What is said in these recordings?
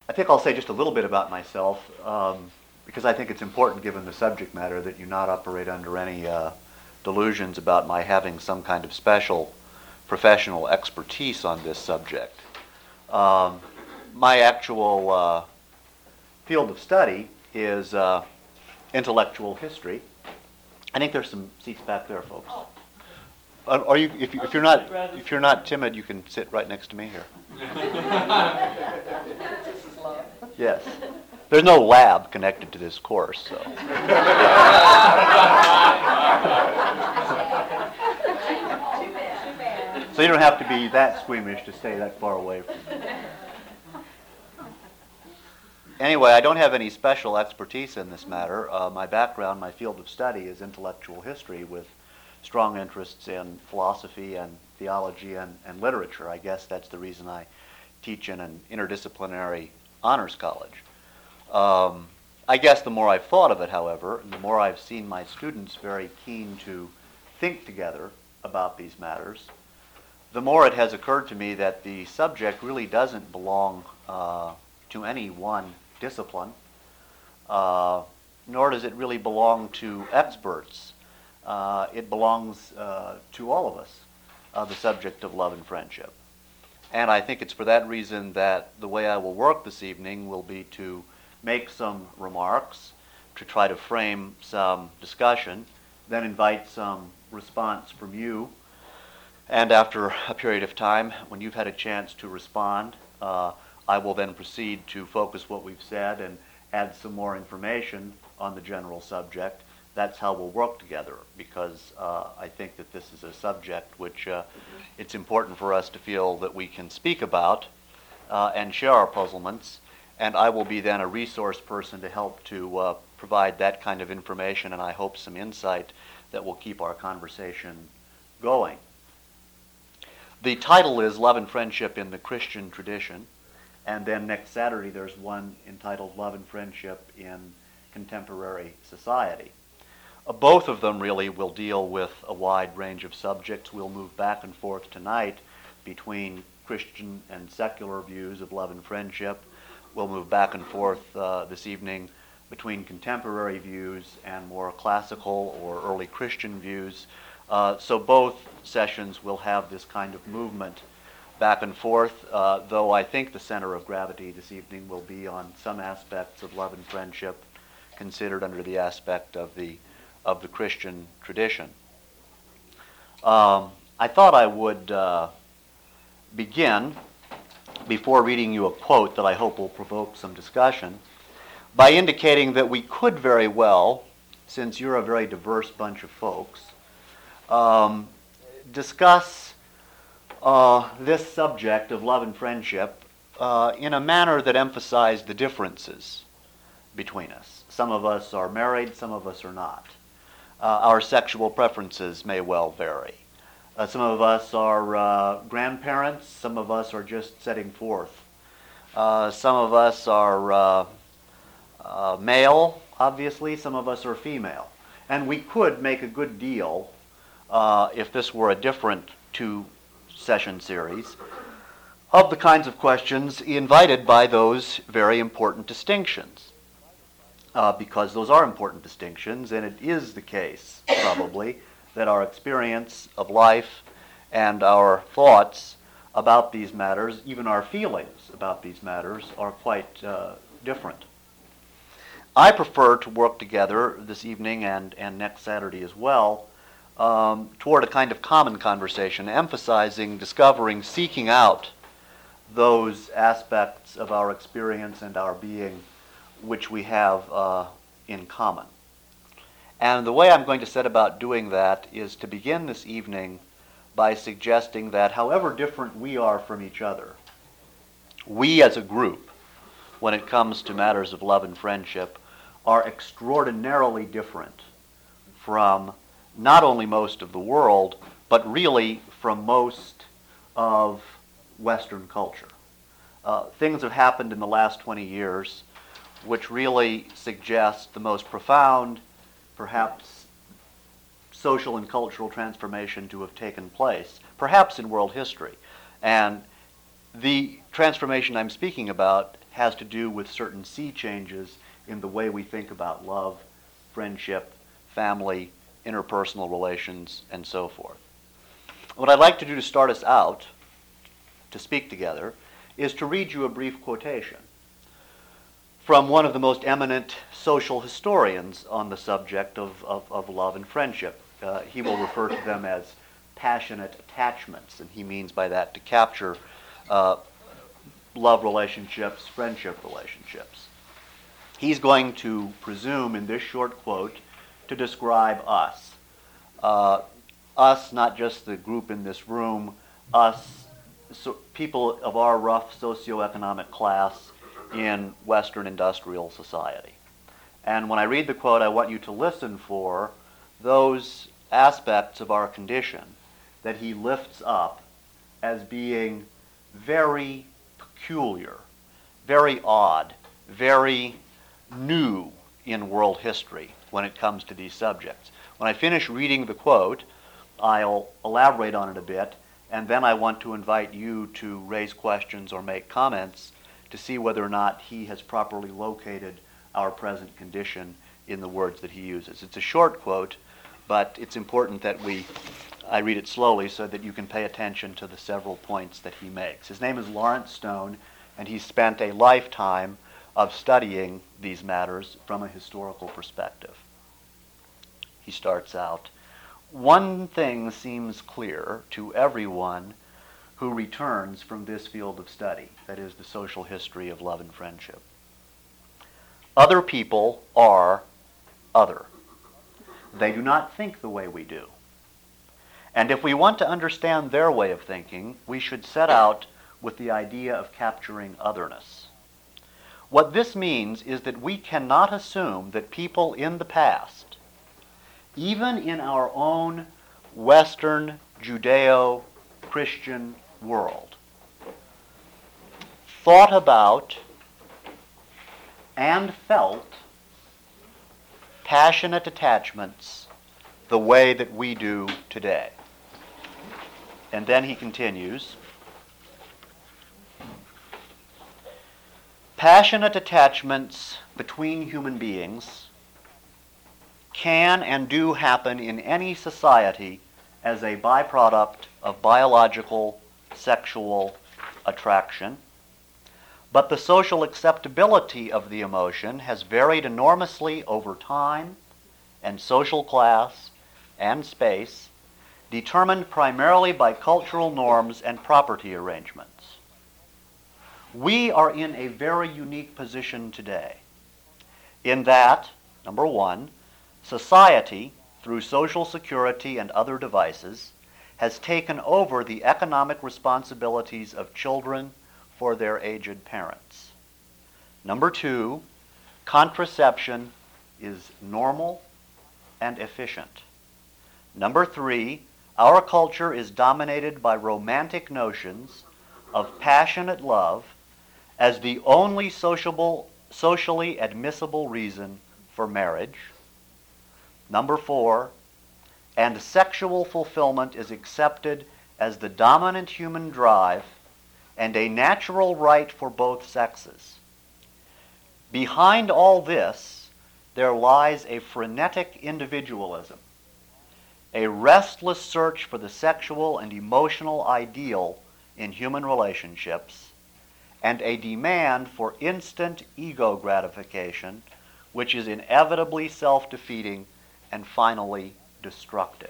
I think I'll say just a little bit about myself, because I think it's important, given the subject matter, that you not operate under any delusions about my having some kind of special professional expertise on this subject. My actual field of study is intellectual history. I think there's some seats back there, folks. Are you? If you're not timid, you can sit right next to me here. Yes. There's no lab connected to this course, so. So you don't have to be that squeamish to stay that far away from me. Anyway, I don't have any special expertise in this matter. My background, my field of study is intellectual history with strong interests in philosophy and theology and literature. I guess that's the reason I teach in an interdisciplinary honors college. I guess the more I've thought of it, however, and the more I've seen my students very keen to think together about these matters, the more it has occurred to me that the subject really doesn't belong to any one discipline, nor does it really belong to experts. It belongs to all of us, the subject of love and friendship. And I think it's for that reason that the way I will work this evening will be to make some remarks, to try to frame some discussion, then invite some response from you. And after a period of time, when you've had a chance to respond, I will then proceed to focus what we've said and add some more information on the general subject. That's how we'll work together, because I think that this is a subject which it's important for us to feel that we can speak about and share our puzzlements, and I will be then a resource person to help to provide that kind of information, and I hope some insight that will keep our conversation going. The title is Love and Friendship in the Christian Tradition, and then next Saturday there's one entitled Love and Friendship in Contemporary Society. Both of them really will deal with a wide range of subjects. We'll move back and forth tonight between Christian and secular views of love and friendship. We'll move back and forth this evening between contemporary views and more classical or early Christian views. So both sessions will have this kind of movement back and forth, though I think the center of gravity this evening will be on some aspects of love and friendship considered under the aspect of the Christian tradition. I thought I would begin, before reading you a quote that I hope will provoke some discussion, by indicating that we could very well, since you're a very diverse bunch of folks, discuss this subject of love and friendship in a manner that emphasized the differences between us. Some of us are married, some of us are not. Our sexual preferences may well vary. Some of us are grandparents, some of us are just setting forth. Some of us are male, obviously, some of us are female. And we could make a good deal, if this were a different two-session series, of the kinds of questions invited by those very important distinctions. Because those are important distinctions, and it is the case, probably, that our experience of life and our thoughts about these matters, even our feelings about these matters, are quite different. I prefer to work together this evening and next Saturday as well toward a kind of common conversation, emphasizing, discovering, seeking out those aspects of our experience and our being which we have in common. And the way I'm going to set about doing that is to begin this evening by suggesting that however different we are from each other, we as a group, when it comes to matters of love and friendship, are extraordinarily different from not only most of the world, but really from most of Western culture. Things have happened in the last 20 years which really suggest the most profound, perhaps social and cultural transformation to have taken place, perhaps in world history. And the transformation I'm speaking about has to do with certain sea changes in the way we think about love, friendship, family, interpersonal relations, and so forth. What I'd like to do to start us out, to speak together, is to read you a brief quotation from one of the most eminent social historians on the subject of love and friendship. He will refer to them as passionate attachments, and he means by that to capture love relationships, friendship relationships. He's going to presume in this short quote to describe us. Us, not just the group in this room, us, people of our rough socioeconomic class in Western industrial society. And when I read the quote, I want you to listen for those aspects of our condition that he lifts up as being very peculiar, very odd, very new in world history when it comes to these subjects. When I finish reading the quote, I'll elaborate on it a bit, and then I want to invite you to raise questions or make comments to see whether or not he has properly located our present condition in the words that he uses. It's a short quote, but it's important that I read it slowly so that you can pay attention to the several points that he makes. His name is Lawrence Stone, and he spent a lifetime of studying these matters from a historical perspective. He starts out, "One thing seems clear to everyone who returns from this field of study, that is, the social history of love and friendship. Other people are other. They do not think the way we do. And if we want to understand their way of thinking, we should set out with the idea of capturing otherness. What this means is that we cannot assume that people in the past, even in our own Western Judeo-Christian world, thought about and felt passionate attachments the way that we do today." And then he continues, "Passionate attachments between human beings can and do happen in any society as a byproduct of biological sexual attraction, but the social acceptability of the emotion has varied enormously over time and social class and space, determined primarily by cultural norms and property arrangements. We are in a very unique position today in that, number one, society, through Social Security and other devices, has taken over the economic responsibilities of children for their aged parents. Number two, contraception is normal and efficient. Number three, our culture is dominated by romantic notions of passionate love as the only socially admissible reason for marriage. Number four, and sexual fulfillment is accepted as the dominant human drive and a natural right for both sexes. Behind all this, there lies a frenetic individualism, a restless search for the sexual and emotional ideal in human relationships, and a demand for instant ego gratification, which is inevitably self-defeating and finally destructive.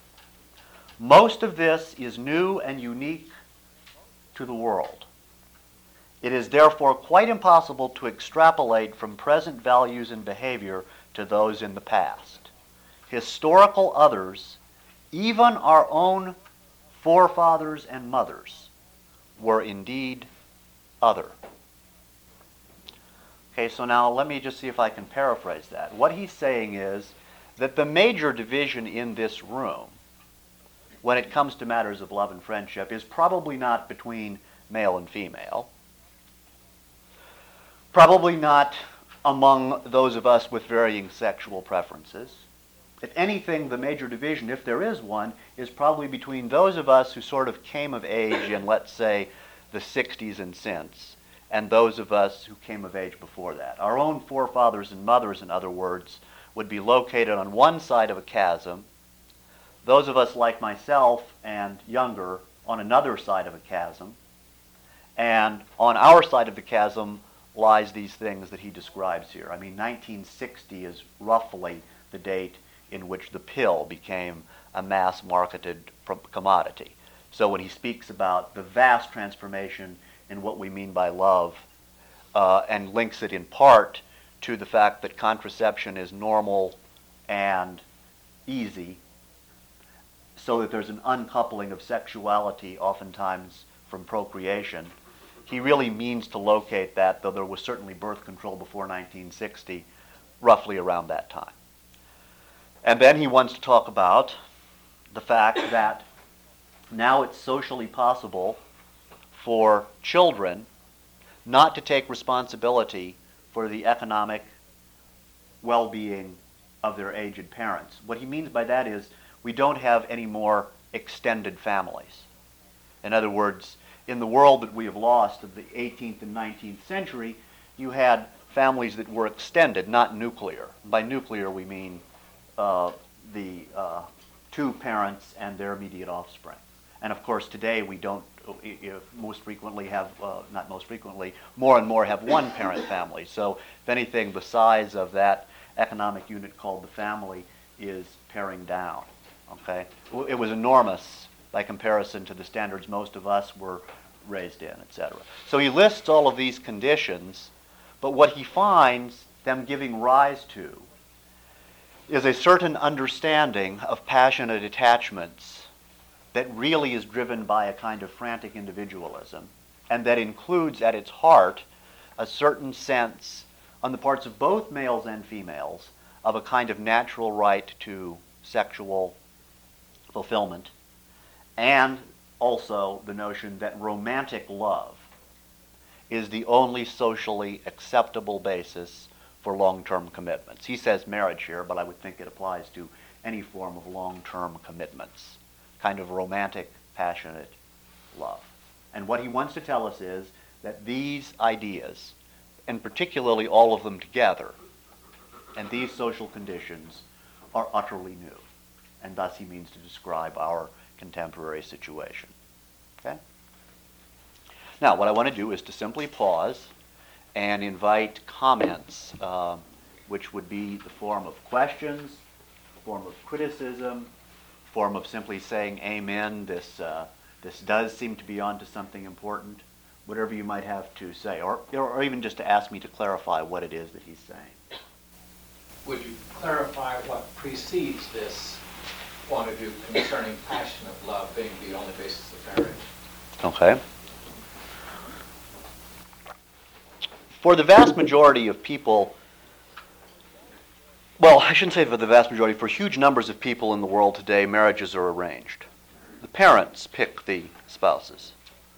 Most of this is new and unique to the world. It is therefore quite impossible to extrapolate from present values and behavior to those in the past. Historical others, even our own forefathers and mothers, were indeed other." Okay, so now let me just see if I can paraphrase that. What he's saying is that the major division in this room, when it comes to matters of love and friendship, is probably not between male and female, probably not among those of us with varying sexual preferences. If anything, the major division, if there is one, is probably between those of us who sort of came of age in, let's say, the 60s and since, and those of us who came of age before that. Our own forefathers and mothers, in other words, would be located on one side of a chasm. Those of us like myself and younger on another side of a chasm. And on our side of the chasm lies these things that he describes here. I mean, 1960 is roughly the date in which the pill became a mass-marketed commodity. So when he speaks about the vast transformation in what we mean by love, and links it in part to the fact that contraception is normal and easy, so that there's an uncoupling of sexuality oftentimes from procreation, he really means to locate that, though there was certainly birth control before 1960, roughly around that time. And then he wants to talk about the fact that now it's socially possible for children not to take responsibility for the economic well-being of their aged parents. What he means by that is we don't have any more extended families. In other words, in the world that we have lost of the 18th and 19th century, you had families that were extended, not nuclear. By nuclear, we mean the two parents and their immediate offspring. And of course, today we don't most frequently have, not most frequently, more and more have one-parent families. So if anything, the size of that economic unit called the family is paring down. Okay, it was enormous by comparison to the standards most of us were raised in, etc. So he lists all of these conditions, but what he finds them giving rise to is a certain understanding of passionate attachments that really is driven by a kind of frantic individualism, and that includes at its heart a certain sense on the parts of both males and females of a kind of natural right to sexual fulfillment, and also the notion that romantic love is the only socially acceptable basis for long-term commitments. He says marriage here, but I would think it applies to any form of long-term commitments, kind of romantic, passionate love. And what he wants to tell us is that these ideas, and particularly all of them together, and these social conditions are utterly new. And thus he means to describe our contemporary situation. Okay? Now, what I want to do is to simply pause and invite comments, which would be the form of questions, form of criticism, form of simply saying, amen, this does seem to be onto something important, whatever you might have to say, or even just to ask me to clarify what it is that he's saying. Would you clarify what precedes this point of view concerning passionate love being the only basis of marriage? Okay. For the vast majority of people, well, I shouldn't say for the vast majority, for huge numbers of people in the world today, marriages are arranged. The parents pick the spouses.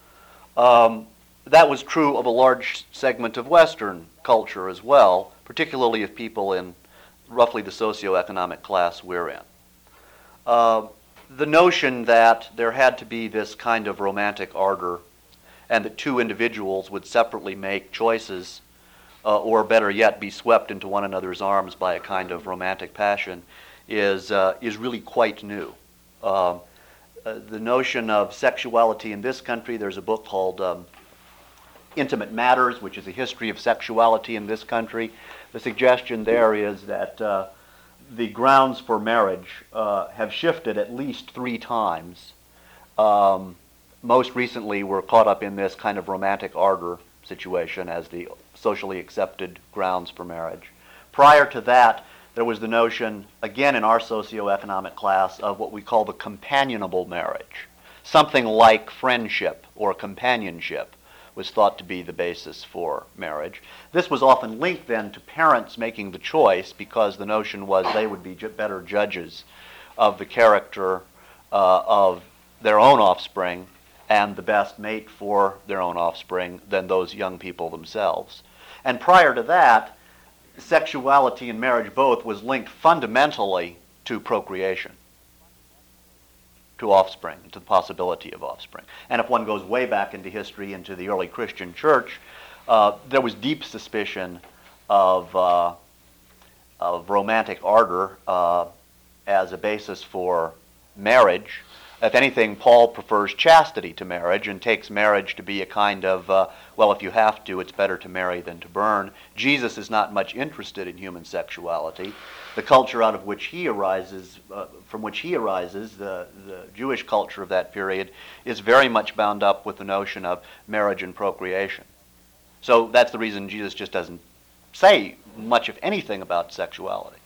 That was true of a large segment of Western culture as well, particularly of people in roughly the socioeconomic class we're in. The notion that there had to be this kind of romantic ardor and that two individuals would separately make choices, or better yet, be swept into one another's arms by a kind of romantic passion is really quite new. The notion of sexuality in this country, there's a book called Intimate Matters, which is a history of sexuality in this country. The suggestion there is that the grounds for marriage have shifted at least 3 times. Most recently, we're caught up in this kind of romantic ardor situation as the socially accepted grounds for marriage. Prior to that, there was the notion, again in our socioeconomic class, of what we call the companionable marriage. Something like friendship or companionship was thought to be the basis for marriage. This was often linked then to parents making the choice because the notion was they would be better judges of the character of their own offspring and the best mate for their own offspring than those young people themselves. And prior to that, sexuality and marriage both was linked fundamentally to procreation. to offspring, to the possibility of offspring. And if one goes way back into history, into the early Christian church, there was deep suspicion of romantic ardor as a basis for marriage. If anything, Paul prefers chastity to marriage and takes marriage to be a kind of, well, if you have to, it's better to marry than to burn. Jesus is not much interested in human sexuality. The culture out of which he arises, from which he arises, the Jewish culture of that period, is very much bound up with the notion of marriage and procreation. So that's the reason Jesus just doesn't say much, if anything, about sexuality.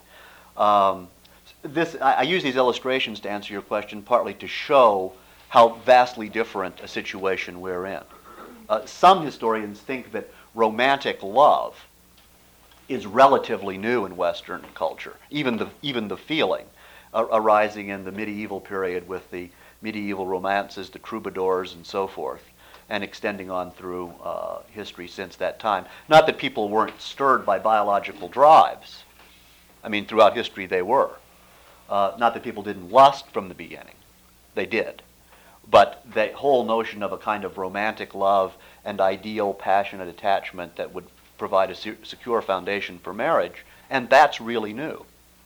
I use these illustrations to answer your question, partly to show how vastly different a situation we're in. Some historians think that romantic love is relatively new in Western culture, even the feeling arising in the medieval period with the medieval romances, the troubadours, and so forth, and extending on through history since that time. Not that people weren't stirred by biological drives. I mean, throughout history they were. Not that people didn't lust from the beginning. They did. But the whole notion of a kind of romantic love and ideal passionate attachment that would provide a secure foundation for marriage, and that's really new.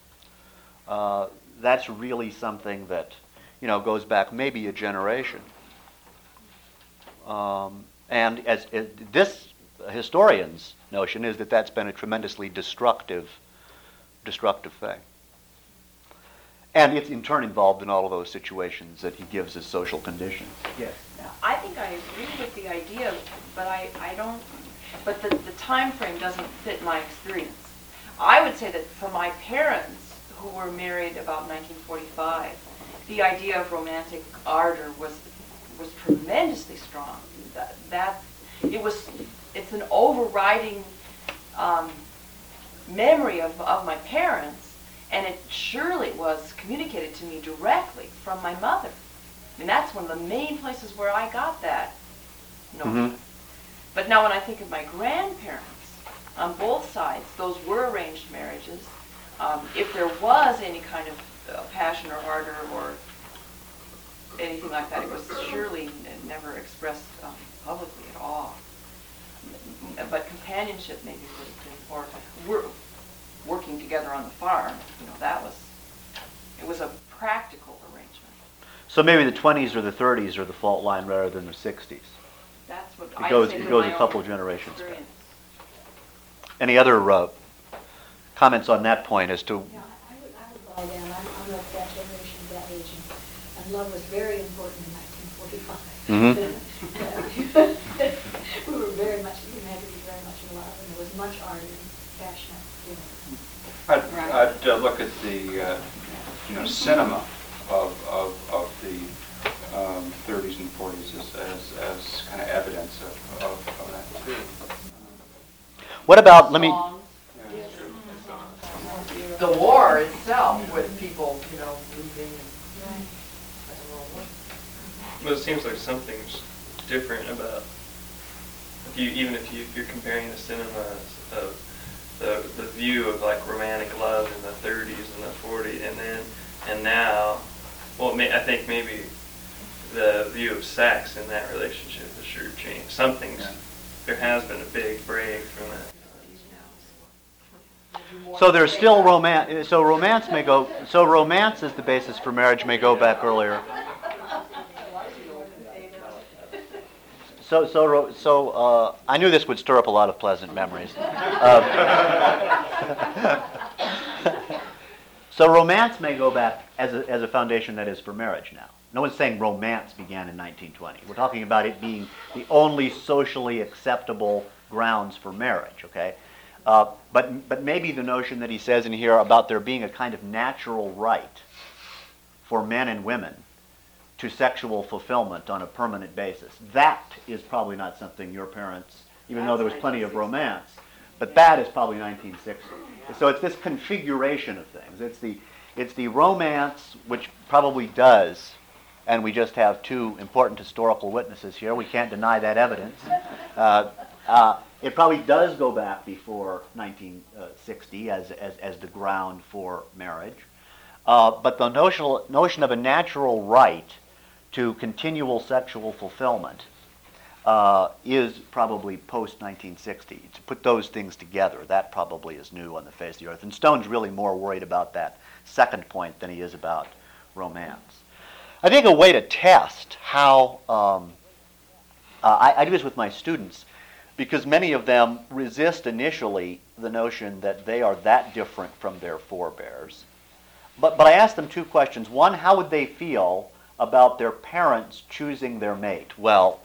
That's really something that, goes back maybe a generation. And as this historian's notion is that that's been a tremendously destructive thing. And it's in turn involved in all of those situations that he gives as social conditions. Yes. Now, I think I agree with the idea, but I don't. But the time frame doesn't fit my experience. I would say that for my parents, who were married about 1945, the idea of romantic ardor was tremendously strong. It's an overriding memory of my parents. And it surely was communicated to me directly from my mother. I mean, that's one of the main places where I got that notion. Mm-hmm. But now when I think of my grandparents, on both sides, those were arranged marriages. If there was any kind of passion or ardor or anything like that, it was surely never expressed publicly at all. But companionship maybe would have been, or working together on the farm, it was a practical arrangement. So maybe the 20s or the 30s are the fault line rather than the 60s. That's what it goes a couple generations back. Experience. Any other comments on that point as to? Yeah, I would buy that. I'm of that generation, that age, and love was very important in 1945. Mm-hmm. We had to be very much in love, and there was much art and passionate. I'd look at the cinema of the 30s and 40s as kind of evidence of that too. What about the war itself with people, leaving. Well, it seems like something's different about if you're comparing the cinema of the view of like romantic love in the 30s and the 40s, and now, well, I think maybe the view of sex in that relationship has sure changed. There has been a big break from that. So there's still romance. So romance as the basis for marriage may go back earlier. So I knew this would stir up a lot of pleasant memories. So romance may go back as a foundation that is for marriage now. No one's saying romance began in 1920. We're talking about it being the only socially acceptable grounds for marriage, okay? But maybe the notion that he says in here about there being a kind of natural right for men and women to sexual fulfillment on a permanent basis, that is probably not something your parents, even though there was plenty of romance, but that is probably 1960. So it's this configuration of things. It's the romance, which probably does, and we just have two important historical witnesses here. We can't deny that evidence. It probably does go back before 1960 as the ground for marriage. But the notion of a natural right to continual sexual fulfillment is probably post-1960. To put those things together, that probably is new on the face of the earth. And Stone's really more worried about that second point than he is about romance. I think a way to test how, I do this with my students, because many of them resist initially the notion that they are that different from their forebears. But I ask them two questions. One, how would they feel about their parents choosing their mate? Well,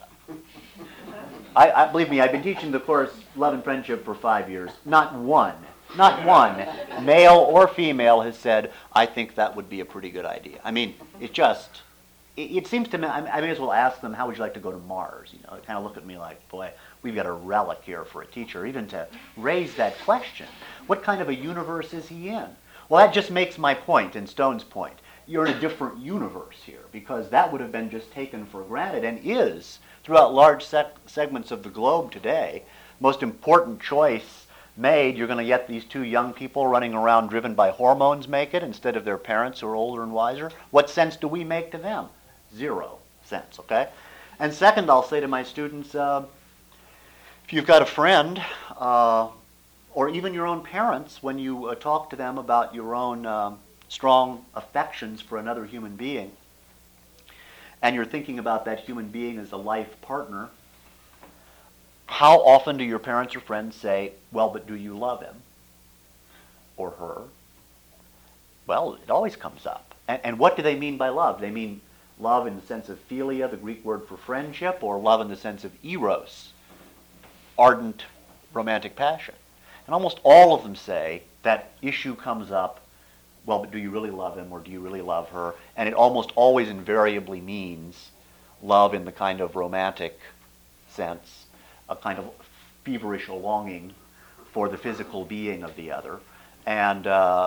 I believe me, I've been teaching the course Love and Friendship for 5 years. Not one, male or female, has said, I think that would be a pretty good idea. I mean, it seems to me, I may as well ask them, how would you like to go to Mars? You know, they kind of look at me like, boy, we've got a relic here for a teacher, even to raise that question. What kind of a universe is he in? Well, that just makes my point and Stone's point. You're in a different universe here, because that would have been just taken for granted and is, throughout large segments of the globe today, most important choice made. You're going to get these two young people running around driven by hormones make it instead of their parents who are older and wiser. What sense do we make to them? 0 sense, okay? And second, I'll say to my students, if you've got a friend, or even your own parents, when you talk to them about your own strong affections for another human being, and you're thinking about that human being as a life partner, how often do your parents or friends say, well, but do you love him or her? Well, it always comes up. And what do they mean by love? They mean love in the sense of philia, the Greek word for friendship, or love in the sense of eros, ardent romantic passion. And almost all of them say that issue comes up, well, but do you really love him or do you really love her? And it almost always invariably means love in the kind of romantic sense, a kind of feverish longing for the physical being of the other. And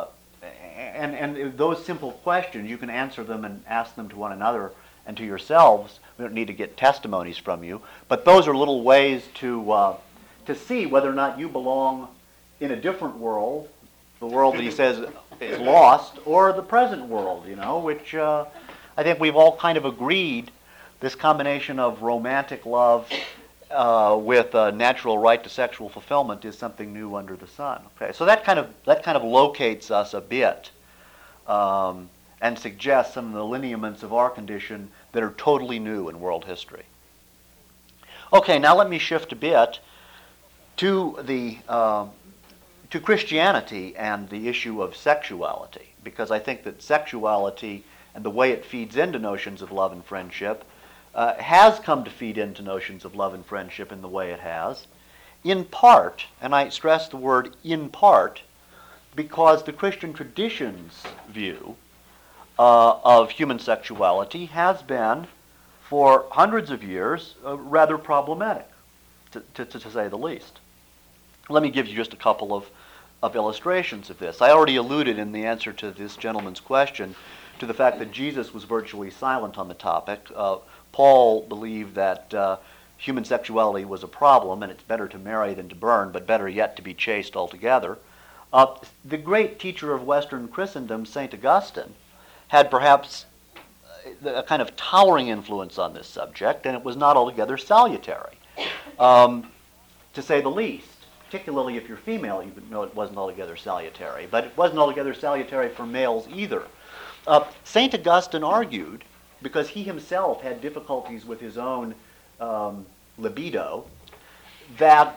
those simple questions, you can answer them and ask them to one another and to yourselves. We don't need to get testimonies from you. But those are little ways to see whether or not you belong in a different world, the world that he says is lost, or the present world, you know, which I think we've all kind of agreed this combination of romantic love with a natural right to sexual fulfillment is something new under the sun. Okay, so that kind of locates us a bit and suggests some of the lineaments of our condition that are totally new in world history. Okay, now let me shift a bit to the to Christianity and the issue of sexuality, because I think that sexuality and the way it feeds into notions of love and friendship has come to feed into notions of love and friendship in the way it has, in part, and I stress the word in part, because the Christian tradition's view of human sexuality has been, for hundreds of years, rather problematic, to say the least. Let me give you just a couple of illustrations of this. I already alluded in the answer to this gentleman's question to the fact that Jesus was virtually silent on the topic. Paul believed that human sexuality was a problem, and it's better to marry than to burn, but better yet to be chaste altogether. The great teacher of Western Christendom, St. Augustine, had perhaps a kind of towering influence on this subject, and it was not altogether salutary, to say the least. Particularly if you're female, you would know it wasn't altogether salutary. But it wasn't altogether salutary for males either. St. Augustine argued, because he himself had difficulties with his own libido, that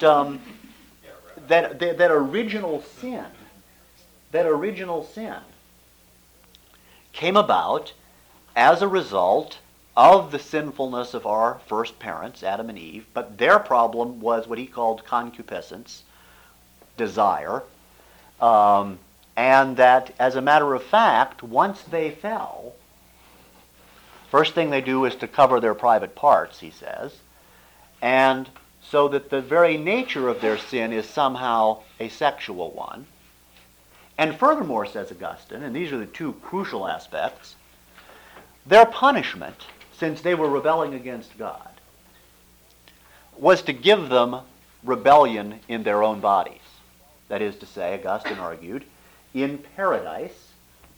original sin came about as a result of the sinfulness of our first parents, Adam and Eve, but their problem was what he called concupiscence, desire, and that, as a matter of fact, once they fell, first thing they do is to cover their private parts, he says, and so that the very nature of their sin is somehow a sexual one. And furthermore, says Augustine, and these are the two crucial aspects, their punishment, since they were rebelling against God, was to give them rebellion in their own bodies. That is to say, Augustine argued, in paradise,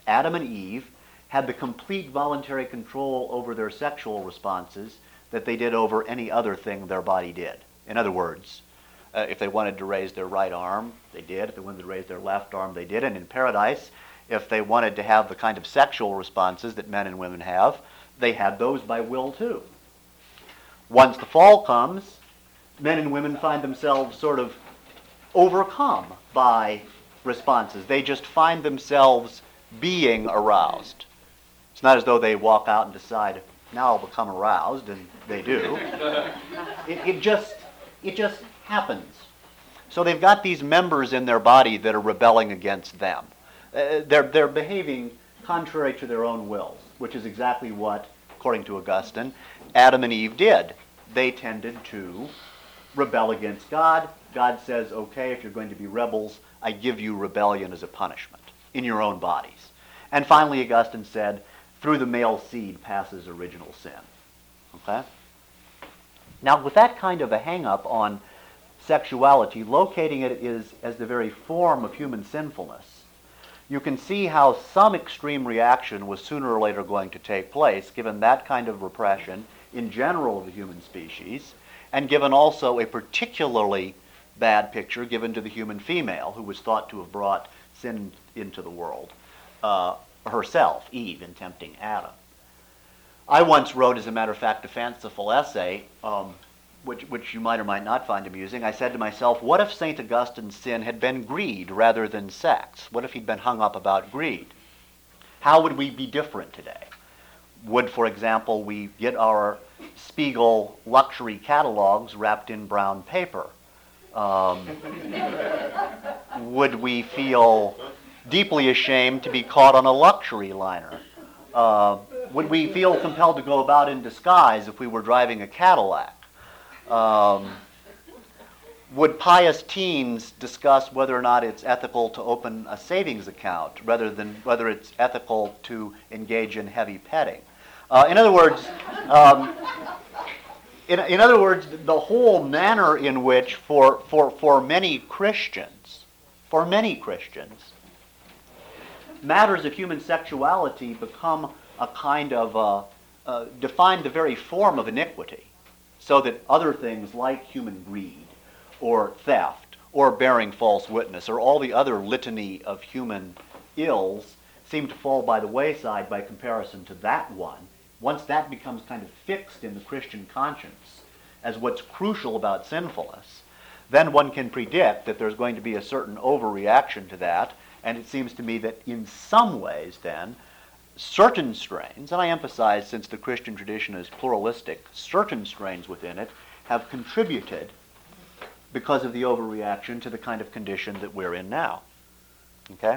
Adam and Eve had the complete voluntary control over their sexual responses that they did over any other thing their body did. In other words, if they wanted to raise their right arm, they did. If they wanted to raise their left arm, they did. And in paradise, if they wanted to have the kind of sexual responses that men and women have, they had those by will too. Once the fall comes, men and women find themselves sort of overcome by responses. They just find themselves being aroused. It's not as though they walk out and decide, now I'll become aroused, and they do. It just happens. So they've got these members in their body that are rebelling against them. They're behaving contrary to their own wills, which is exactly what, according to Augustine, Adam and Eve did. They tended to rebel against God. God says, okay, if you're going to be rebels, I give you rebellion as a punishment in your own bodies. And finally, Augustine said, through the male seed passes original sin. Okay? Now, with that kind of a hang-up on sexuality, locating it is as the very form of human sinfulness, you can see how some extreme reaction was sooner or later going to take place, given that kind of repression in general of the human species, and given also a particularly bad picture given to the human female, who was thought to have brought sin into the world, herself, Eve, in tempting Adam. I once wrote, as a matter of fact, a fanciful essay, which you might or might not find amusing. I said to myself, what if St. Augustine's sin had been greed rather than sex? What if he'd been hung up about greed? How would we be different today? Would, for example, we get our Spiegel luxury catalogs wrapped in brown paper? Would we feel deeply ashamed to be caught on a luxury liner? Would we feel compelled to go about in disguise if we were driving a Cadillac? Would pious teens discuss whether or not it's ethical to open a savings account rather than whether it's ethical to engage in heavy petting? In other words, the whole manner in which, for many Christians, matters of human sexuality become a kind of define the very form of iniquity, so that other things like human greed, or theft, or bearing false witness, or all the other litany of human ills seem to fall by the wayside by comparison to that one. Once that becomes kind of fixed in the Christian conscience as what's crucial about sinfulness, then one can predict that there's going to be a certain overreaction to that, and it seems to me that in some ways then, certain strains, and I emphasize since the Christian tradition is pluralistic, certain strains within it have contributed because of the overreaction to the kind of condition that we're in now. Okay?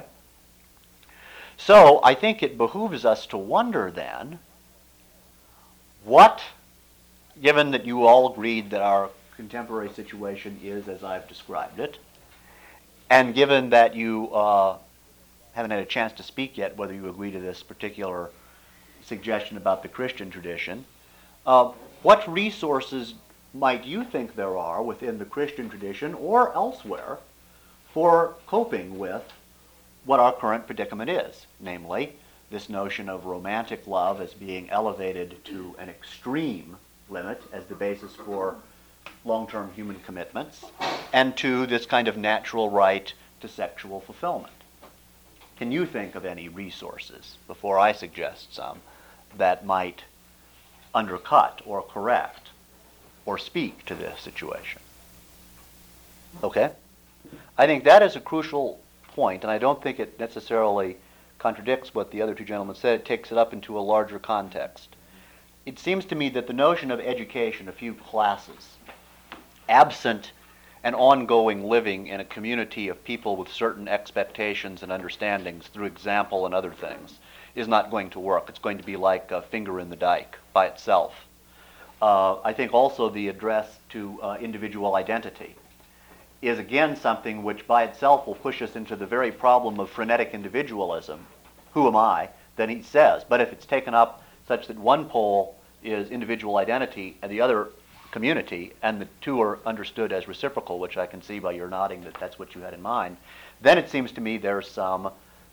So I think it behooves us to wonder then, what, given that you all agreed that our contemporary situation is as I've described it, and given that you haven't had a chance to speak yet whether you agree to this particular suggestion about the Christian tradition, what resources might you think there are within the Christian tradition or elsewhere for coping with what our current predicament is, namely this notion of romantic love as being elevated to an extreme limit as the basis for long-term human commitments, and to this kind of natural right to sexual fulfillment? Can you think of any resources, before I suggest some, that might undercut or correct or speak to this situation? Okay? I think that is a crucial point, and I don't think it necessarily contradicts what the other two gentlemen said. It takes it up into a larger context. It seems to me that the notion of education, a few classes, absent an ongoing living in a community of people with certain expectations and understandings through example and other things, is not going to work. It's going to be like a finger in the dike by itself. I think also the address to individual identity is again something which by itself will push us into the very problem of frenetic individualism. Who am I? Then he says. But if it's taken up such that one pole is individual identity and the other community, and the two are understood as reciprocal, which I can see by your nodding that that's what you had in mind, then it seems to me there's some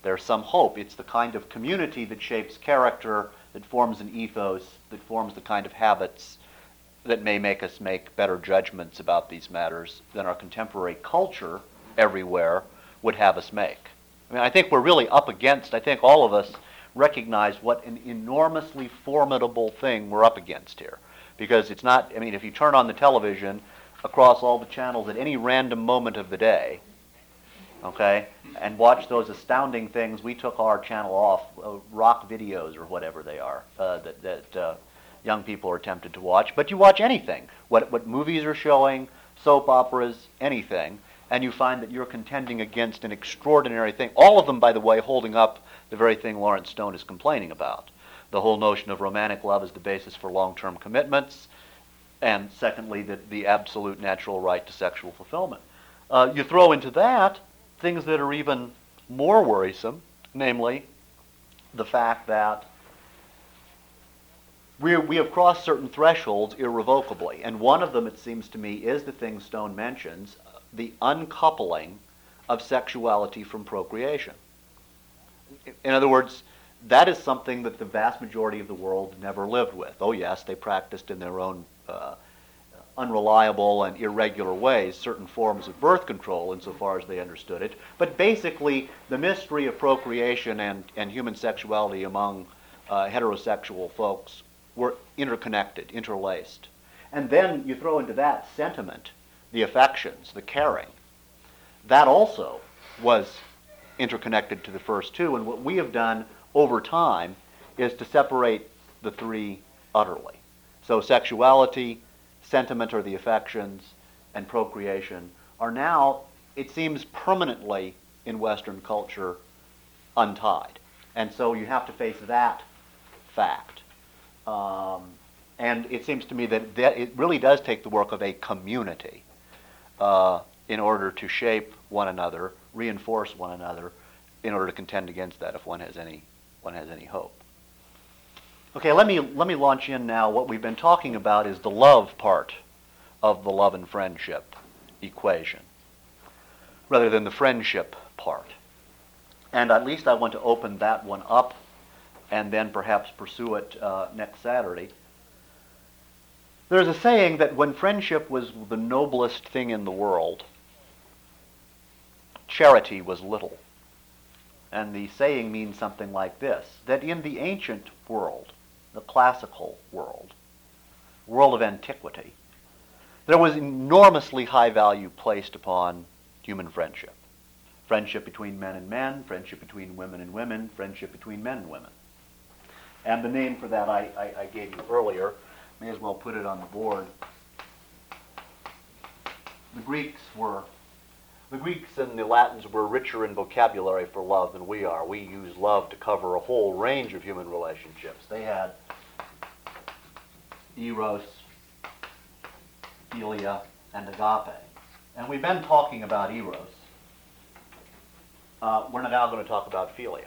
There's some hope. It's the kind of community that shapes character, that forms an ethos, that forms the kind of habits that may make us make better judgments about these matters than our contemporary culture everywhere would have us make. I mean, I think we're really up against, I think all of us recognize what an enormously formidable thing we're up against here. Because it's not, I mean, if you turn on the television across all the channels at any random moment of the day, okay, and watch those astounding things, we took our channel off, rock videos or whatever they are, that young people are tempted to watch. But you watch anything, what movies are showing, soap operas, anything, and you find that you're contending against an extraordinary thing. All of them, by the way, holding up the very thing Lawrence Stone is complaining about. The whole notion of romantic love as the basis for long-term commitments, and secondly, the absolute natural right to sexual fulfillment. You throw into that things that are even more worrisome, namely the fact that we have crossed certain thresholds irrevocably, and one of them, it seems to me, is the thing Stone mentions, the uncoupling of sexuality from procreation. In other words, that is something that the vast majority of the world never lived with. Oh yes, they practiced in their own unreliable and irregular ways certain forms of birth control insofar as they understood it, but basically the mystery of procreation and human sexuality among heterosexual folks were interconnected, interlaced. And then you throw into that sentiment, the affections, the caring. That also was interconnected to the first two, and what we have done over time is to separate the three utterly. So sexuality, sentiment or the affections, and procreation are now, it seems, permanently in Western culture untied. And so you have to face that fact. And it seems to me that it really does take the work of a community in order to shape one another, reinforce one another, in order to contend against that if one has any hope. Okay, let me launch in now. What we've been talking about is the love part of the love and friendship equation, rather than the friendship part. And at least I want to open that one up and then perhaps pursue it next Saturday. There's a saying that when friendship was the noblest thing in the world, charity was little. And the saying means something like this, that in the ancient world, the classical world of antiquity, there was enormously high value placed upon human friendship. Friendship between men and men, friendship between women and women, friendship between men and women. And the name for that I gave you earlier. May as well put it on the board. The Greeks and the Latins were richer in vocabulary for love than we are. We use love to cover a whole range of human relationships. They had eros, philia, and agape. And we've been talking about eros. We're now going to talk about philia.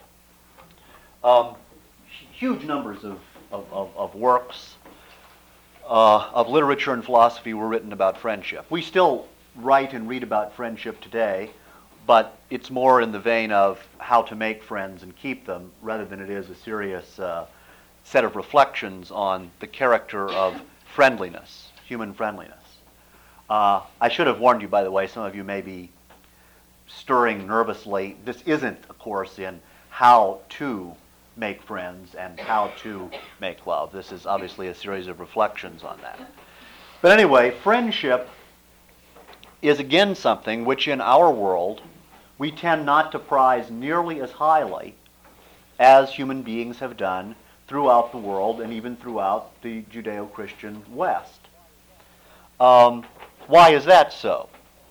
Huge numbers of works, of literature and philosophy were written about friendship. We still write and read about friendship today, but it's more in the vein of how to make friends and keep them, rather than it is a serious set of reflections on the character of friendliness, human friendliness. I should have warned you, by the way, some of you may be stirring nervously. This isn't a course in how to make friends and how to make love. This is obviously a series of reflections on that. But anyway, friendship is again something which in our world we tend not to prize nearly as highly as human beings have done throughout the world and even throughout the Judeo-Christian West. Why is that so?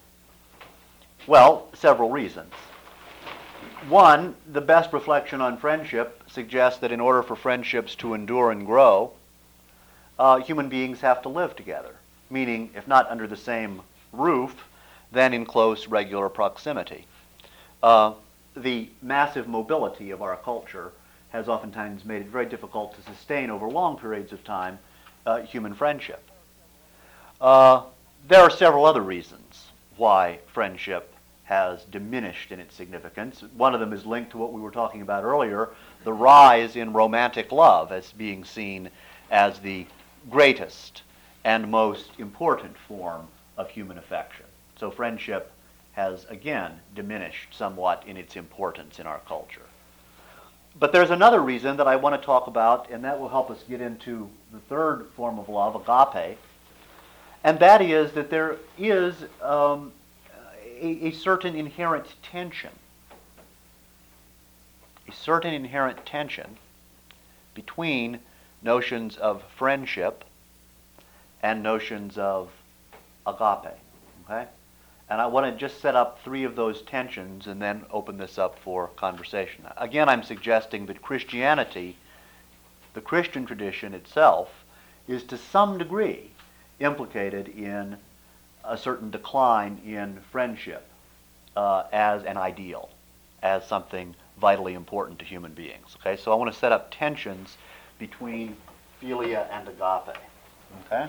Well, several reasons. One, the best reflection on friendship suggests that in order for friendships to endure and grow, human beings have to live together, meaning if not under the same roof, then in close, regular proximity. The massive mobility of our culture has oftentimes made it very difficult to sustain over long periods of time human friendship. There are several other reasons why friendship has diminished in its significance. One of them is linked to what we were talking about earlier, the rise in romantic love as being seen as the greatest and most important form of human affection. So friendship has again diminished somewhat in its importance in our culture. But there's another reason that I want to talk about, and that will help us get into the third form of love, agape, and that is that there is a certain inherent tension. A certain inherent tension between notions of friendship and notions of agape. Okay? And I want to just set up three of those tensions and then open this up for conversation. Again, I'm suggesting that Christianity, the Christian tradition itself, is to some degree implicated in a certain decline in friendship as an ideal, as something vitally important to human beings. Okay, so I want to set up tensions between philia and agape. Okay?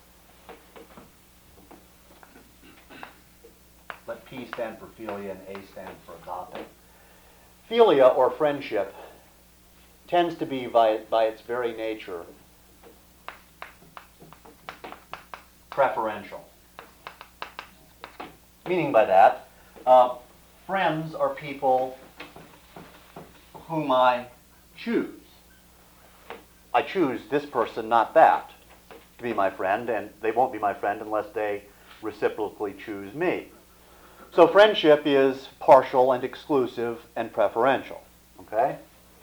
Let P stand for philia and A stand for agape. Philia, or friendship, tends to be, by its very nature, preferential. Meaning by that, friends are people whom I choose. I choose this person, not that, to be my friend, and they won't be my friend unless they reciprocally choose me. So friendship is partial and exclusive and preferential. Okay?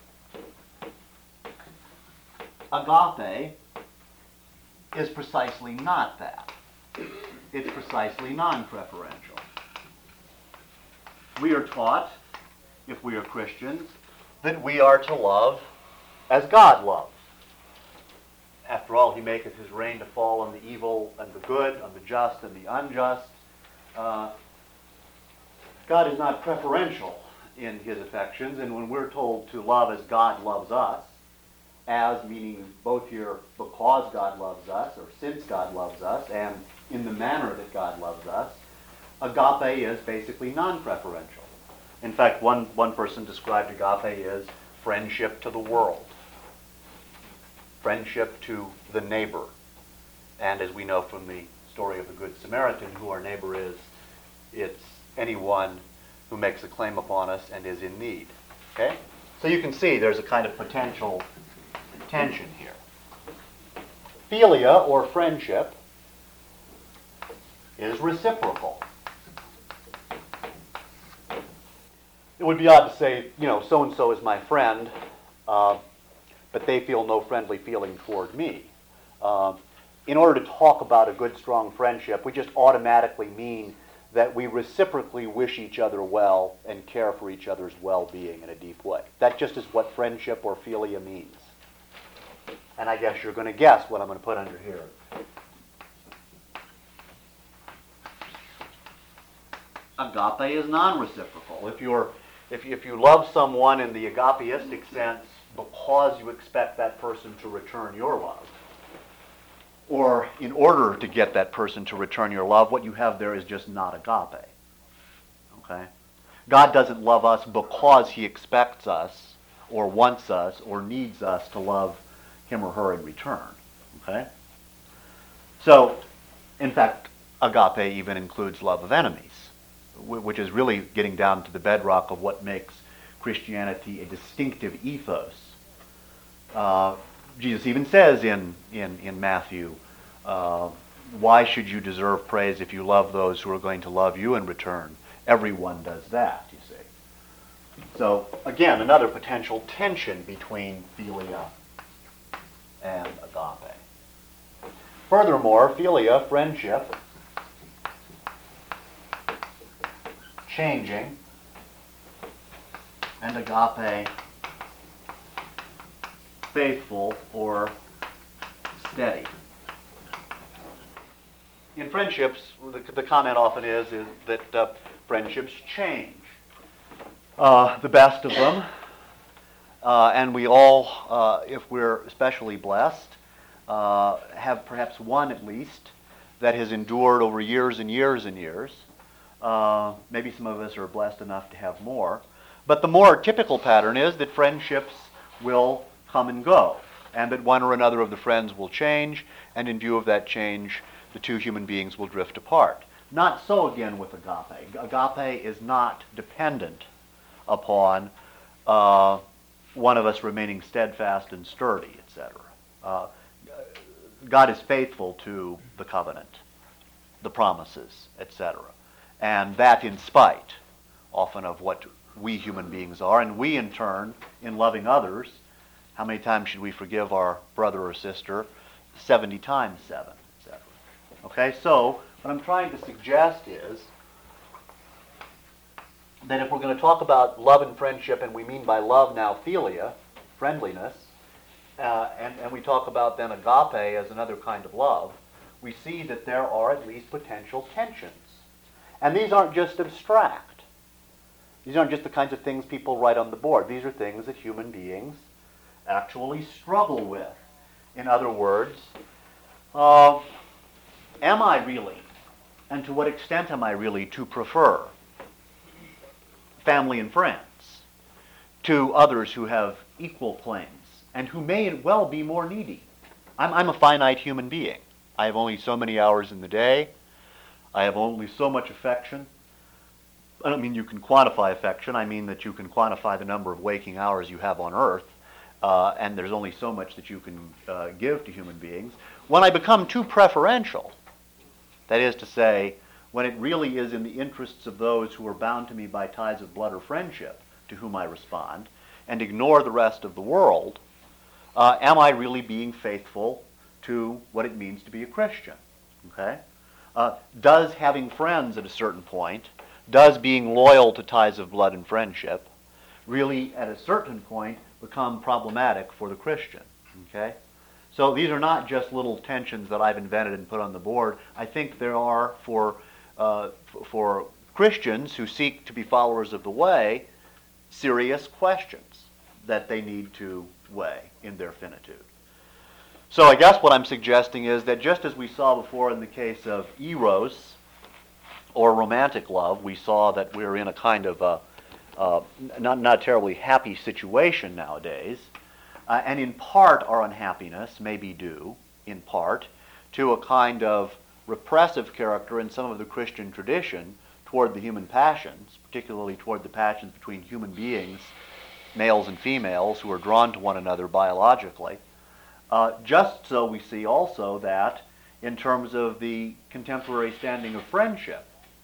Agape is precisely not that. It's precisely non-preferential. We are taught, if we are Christians, that we are to love as God loves. After all, he maketh his rain to fall on the evil and the good, on the just and the unjust. God is not preferential in his affections, and when we're told to love as God loves us, as meaning both here because God loves us, or since God loves us, and in the manner that God loves us, agape is basically non-preferential. In fact, one person described agape as friendship to the world, friendship to the neighbor. And as we know from the story of the Good Samaritan, who our neighbor is, it's anyone who makes a claim upon us and is in need. Okay? So you can see there's a kind of potential tension here. Philia, or friendship, is reciprocal. It would be odd to say, so-and-so is my friend, but they feel no friendly feeling toward me. In order to talk about a good, strong friendship, we just automatically mean that we reciprocally wish each other well and care for each other's well-being in a deep way. That just is what friendship or philia means. And I guess you're going to guess what I'm going to put under here. Agape is non-reciprocal. If you love someone in the agapeistic sense because you expect that person to return your love, or in order to get that person to return your love, what you have there is just not agape. Okay? God doesn't love us because he expects us, or wants us, or needs us to love him or her in return. Okay? So, in fact, agape even includes love of enemies, which is really getting down to the bedrock of what makes Christianity a distinctive ethos. Jesus even says in Matthew, why should you deserve praise if you love those who are going to love you in return? Everyone does that, you see. So, again, another potential tension between philia and agape. Furthermore, philia, friendship, changing, and agape, faithful or steady. In friendships, the comment often is that friendships change. The best of them, and we all, if we're especially blessed, have perhaps one at least that has endured over years and years and years. Maybe some of us are blessed enough to have more. But the more typical pattern is that friendships will come and go, and that one or another of the friends will change, and in view of that change, the two human beings will drift apart. Not so again with agape. Agape is not dependent upon one of us remaining steadfast and sturdy, etc. God is faithful to the covenant, the promises, etc. And that in spite often of what we human beings are. And we in turn, in loving others, how many times should we forgive our brother or sister? 70 times 7, etc. Okay, so what I'm trying to suggest is that if we're going to talk about love and friendship, and we mean by love now philia, friendliness, and we talk about then agape as another kind of love, we see that there are at least potential tensions. And these aren't just abstract. These aren't just the kinds of things people write on the board. These are things that human beings actually struggle with. In other words, am I really, and to what extent am I really, to prefer family and friends to others who have equal claims and who may well be more needy? I'm a finite human being. I have only so many hours in the day. I have only so much affection. I don't mean you can quantify affection. I mean that you can quantify the number of waking hours you have on earth, and there's only so much that you can give to human beings. When I become too preferential, that is to say, when it really is in the interests of those who are bound to me by ties of blood or friendship to whom I respond, and ignore the rest of the world, am I really being faithful to what it means to be a Christian? Okay? Does having friends at a certain point, does being loyal to ties of blood and friendship, really at a certain point become problematic for the Christian? Okay? So these are not just little tensions that I've invented and put on the board. I think there are for Christians who seek to be followers of the way, serious questions that they need to weigh in their finitude. So I guess what I'm suggesting is that just as we saw before in the case of eros, or romantic love, we saw that we're in a kind of not terribly happy situation nowadays, and in part our unhappiness may be due, in part, to a kind of repressive character in some of the Christian tradition toward the human passions, particularly toward the passions between human beings, males and females, who are drawn to one another biologically. Just so we see also that in terms of the contemporary standing of friendship,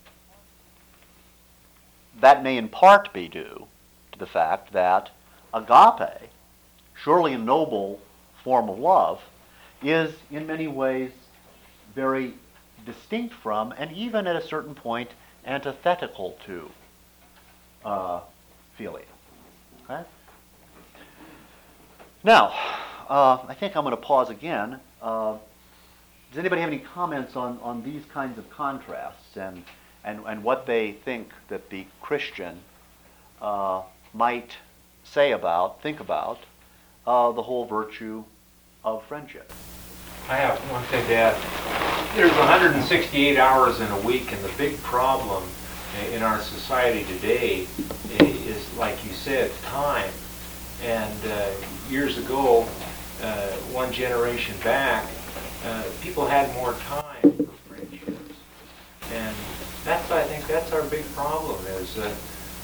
that may in part be due to the fact that agape, surely a noble form of love, is in many ways very distinct from, and even at a certain point, antithetical to philia. Okay? Now, I think I'm going to pause again. Does anybody have any comments on these kinds of contrasts and what they think that the Christian might think about the whole virtue of friendship? I have one thing to add. There's 168 hours in a week, and the big problem in our society today is, like you said, time. And years ago, one generation back, people had more time for friendships. And I think that's our big problem is that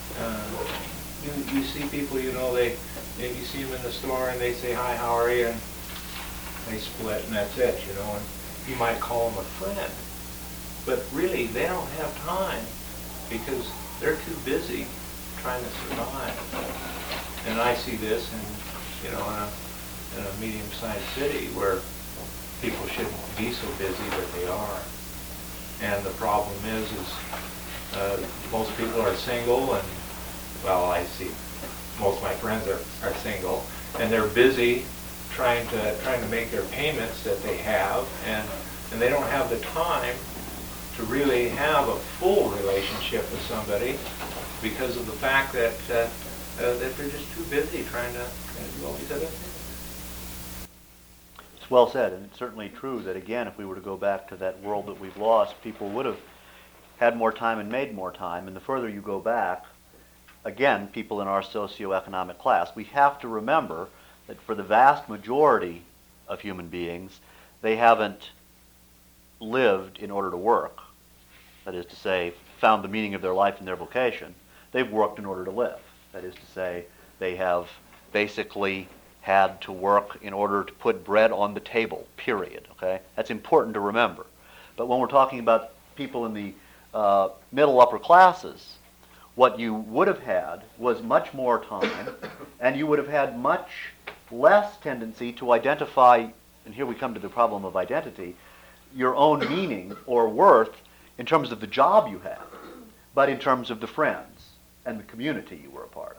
you see people, you see them in the store and they say, "Hi, how are you?" and they split and that's it, and you might call them a friend. But really, they don't have time because they're too busy trying to survive. And I see this in a medium-sized city where people shouldn't be so busy, but they are. And the problem is most people are single, and I see most of my friends are single, and they're busy trying to make their payments that they have, and they don't have the time to really have a full relationship with somebody because of the fact that they're just too busy trying to do all these other things. It's well said, and it's certainly true that, again, if we were to go back to that world that we've lost, people would have had more time and made more time. And the further you go back, again, people in our socioeconomic class, we have to remember that for the vast majority of human beings, they haven't lived in order to work. That is to say, found the meaning of their life in their vocation. They've worked in order to live. That is to say, they have basically had to work in order to put bread on the table, period. Okay? That's important to remember. But when we're talking about people in the middle upper classes, what you would have had was much more time, and you would have had much less tendency to identify, and here we come to the problem of identity, your own meaning or worth in terms of the job you had, but in terms of the friends and the community you were a part of.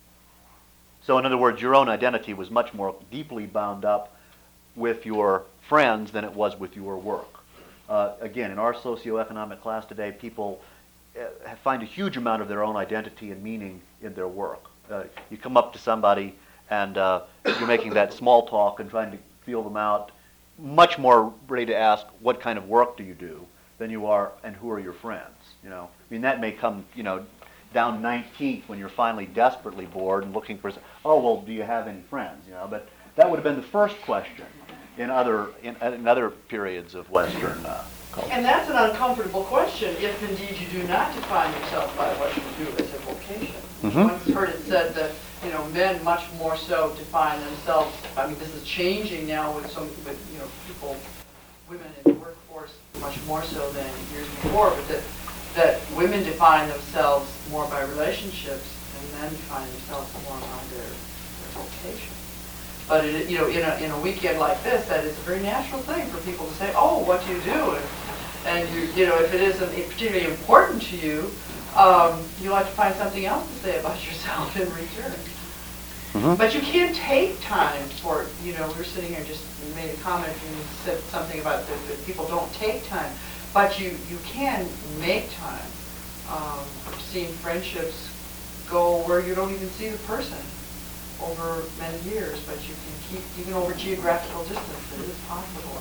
So in other words, your own identity was much more deeply bound up with your friends than it was with your work. Again, in our socioeconomic class today, people find a huge amount of their own identity and meaning in their work. You come up to somebody and you're making that small talk and trying to feel them out, much more ready to ask, what kind of work do you do, than you are, and who are your friends, you know? I mean, that may come, you know, down 19th when you're finally desperately bored and looking for, oh, well, do you have any friends, you know? But that would have been the first question in other periods of Western culture. And that's an uncomfortable question if indeed you do not define yourself by what you do as a vocation. Mhm. Once heard it said that, you know, men much more so define themselves, I mean, this is changing now with you know, people, women in the workforce much more so than years before, but that women define themselves more by relationships and men define themselves more by their vocation. But it, you know, in a weekend like this, that is a very natural thing for people to say, "Oh, what do you do?" And you know, if it isn't particularly important to you, you like to find something else to say about yourself in return. Mhm. But you can't take time for, you know, we were sitting here and just made a comment and said something about that people don't take time, but you can make time. Seeing friendships go where you don't even see the person over many years, but you can keep, even over geographical distance, it is possible.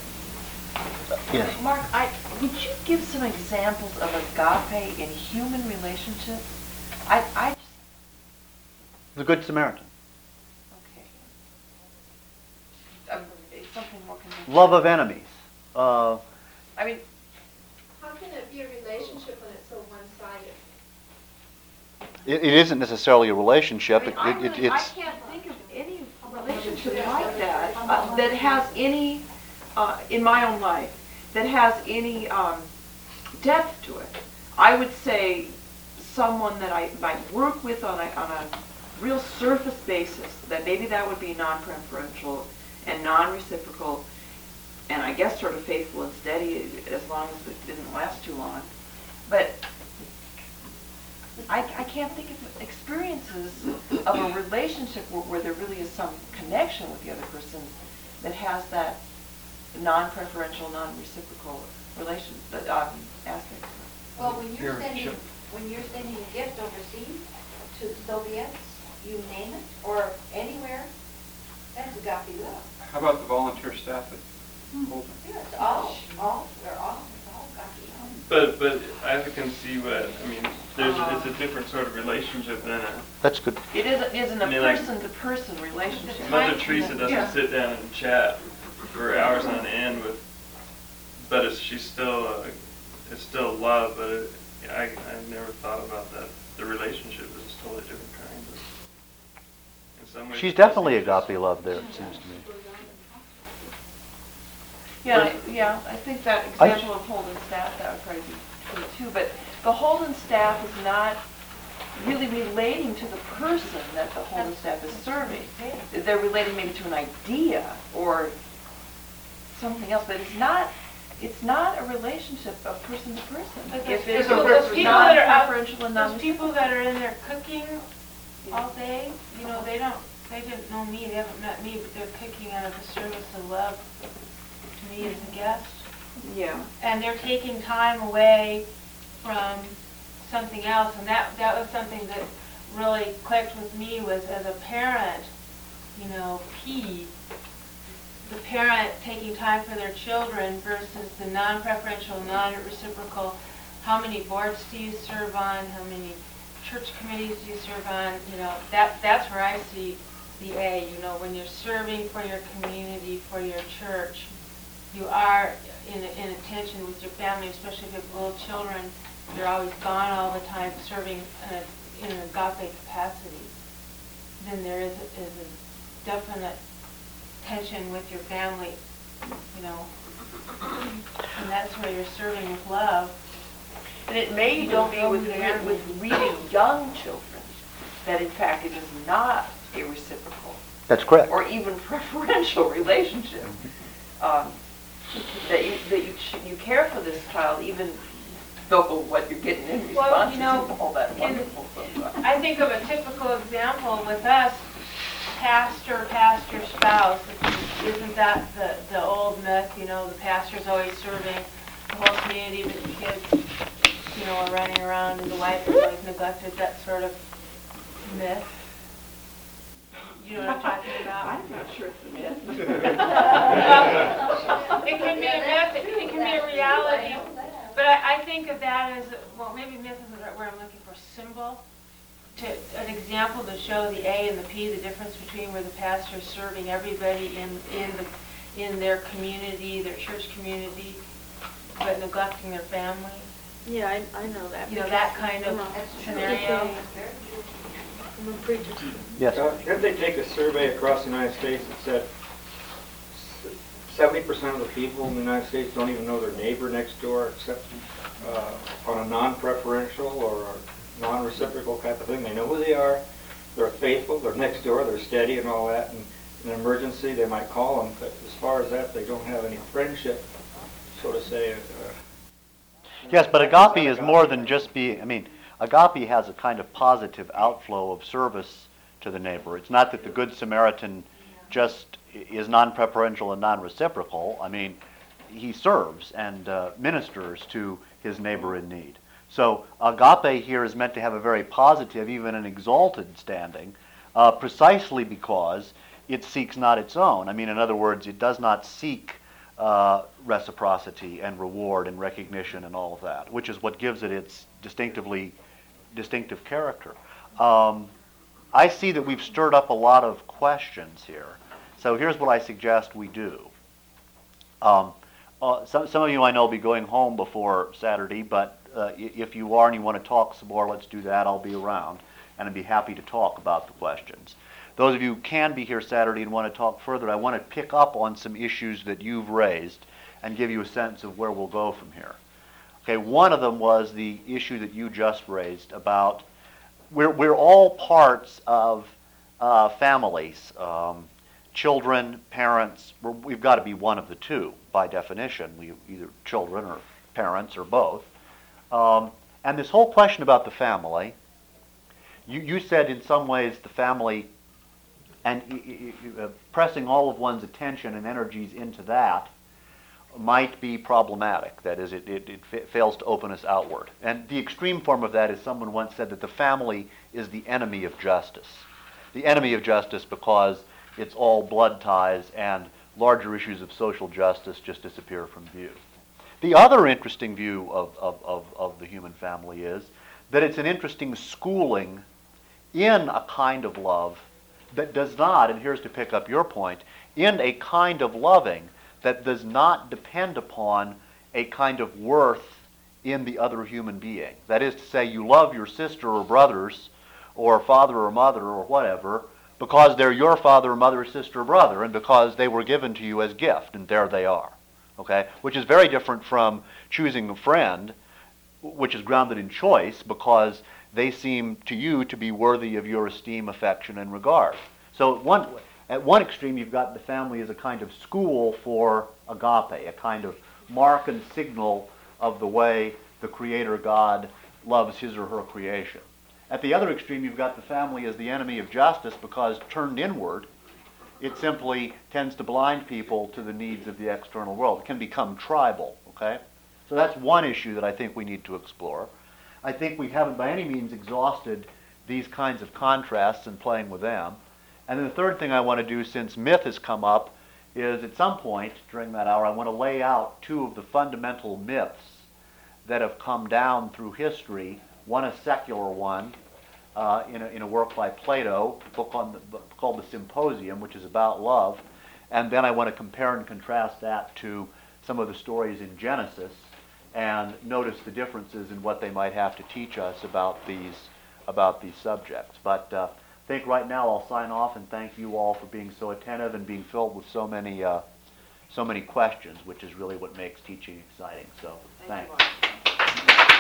Yes. Mark, would you give some examples of agape in human relationships? The Good Samaritan. Okay. It's something more conventional. Love of enemies. I mean, How can it be a relationship when it's so one-sided? It isn't necessarily a relationship. I It's can't think of any relationship like that that has any, in my own life, that has any depth to it. I would say someone that I might work with on a real surface basis, that maybe that would be non-preferential and non-reciprocal, and I guess sort of faithful and steady as long as it didn't last too long. But I can't think of experiences of a relationship where there really is some connection with the other person that has that non-preferential, non-reciprocal relation aspect. Well, when you're sending a gift overseas to the Soviets, you name it, or anywhere, that's agape love. How about the volunteer staff at Holden? Yeah, it's all, they're all agape love. But I can see what, I mean, it's a different sort of relationship than that's good. It isn't a I mean, like- person-to-person relationship. Mother Teresa doesn't sit down and chat for hours on end with, but it's still love, but I never thought about that. The relationship is a totally different kind of, in some ways. She's definitely agape love there, it seems to me. Yeah, I think that example of Holden staff, that would probably be true too, but the Holden staff is not really relating to the person that the Holden staff is serving. They're relating maybe to an idea or something else, but it's not a relationship of person to person. But If those it's people that are out, non-preferential and those people non-reciprocal. that are in there cooking all day, you know, they didn't know me, they haven't met me, but they're cooking out of the service of love to me as a guest. Yeah. And they're taking time away from something else, and that was something that really clicked with me was as a parent, you know, the parent taking time for their children versus the non-preferential, non-reciprocal how many boards do you serve on, how many church committees do you serve on, that's where I see the A, when you're serving for your community, for your church, you are in attention with your family, especially if you have little children. You're always gone all the time serving in an agape capacity. Then there is a definite tension with your family, and that's where you're serving with love. And it may even be with really young children that in fact it is not a reciprocal That's correct. or even preferential relationship. That you care for this child even though what you're getting in response isn't all that wonderful sometimes. I think of a typical example with us, pastor spouse. Isn't that the old myth? The pastor's always serving the whole community, but the kids, are running around and the wife is always neglected. That sort of myth. You know what I'm talking about? I'm not sure it's a myth. It can be a myth. It can be a reality. But I think of that as, maybe myth isn't the right word I'm looking for, symbol. An example to show the A and the P, the difference between where the pastor is serving everybody in their community, their church community, but neglecting their family. Yeah, I know that. That kind of scenario. I'm a preacher. Yes. Didn't they take a survey across the United States that said 70% of the people in the United States don't even know their neighbor next door, except on a non-preferential or non-reciprocal type of thing? They know who they are, they're faithful, they're next door, they're steady and all that, and in an emergency they might call them, but as far as that, they don't have any friendship, so to say. Yes, but agape is more than just being, agape has a kind of positive outflow of service to the neighbor. It's not that the Good Samaritan just is non-preferential and non-reciprocal. He serves and ministers to his neighbor in need. So agape here is meant to have a very positive, even an exalted standing, precisely because it seeks not its own. In other words, it does not seek reciprocity and reward and recognition and all of that, which is what gives it its distinctive character. I see that we've stirred up a lot of questions here. So here's what I suggest we do. Some of you I know will be going home before Saturday, but if you are and you want to talk some more, let's do that. I'll be around, and I'd be happy to talk about the questions. Those of you who can be here Saturday and want to talk further, I want to pick up on some issues that you've raised and give you a sense of where we'll go from here. Okay, one of them was the issue that you just raised about we're all parts of families, children, parents. We've got to be one of the two by definition. We either children or parents or both. And this whole question about the family, you said in some ways the family, and pressing all of one's attention and energies into that might be problematic. That is, it fails to open us outward. And the extreme form of that is someone once said that the family is the enemy of justice. The enemy of justice because it's all blood ties and larger issues of social justice just disappear from view. The other interesting view of the human family is that it's an interesting schooling in a kind of love that does not, and here's to pick up your point, in a kind of loving that does not depend upon a kind of worth in the other human being. That is to say, you love your sister or brothers or father or mother or whatever because they're your father or mother, sister or brother, and because they were given to you as gift, and there they are. Okay? Which is very different from choosing a friend, which is grounded in choice because they seem to you to be worthy of your esteem, affection, and regard. So at one extreme, you've got the family as a kind of school for agape, a kind of mark and signal of the way the Creator God loves his or her creation. At the other extreme, you've got the family as the enemy of justice because turned inward, it simply tends to blind people to the needs of the external world. It can become tribal, okay? So that's one issue that I think we need to explore. I think we haven't by any means exhausted these kinds of contrasts and playing with them. And then the third thing I want to do, since myth has come up, is at some point during that hour I want to lay out two of the fundamental myths that have come down through history. One a secular one, in a work by Plato, called the Symposium, which is about love. And then I want to compare and contrast that to some of the stories in Genesis and notice the differences in what they might have to teach us about these subjects. But I think right now I'll sign off and thank you all for being so attentive and being filled with so many questions, which is really what makes teaching exciting. So thanks. Thank you, Mark.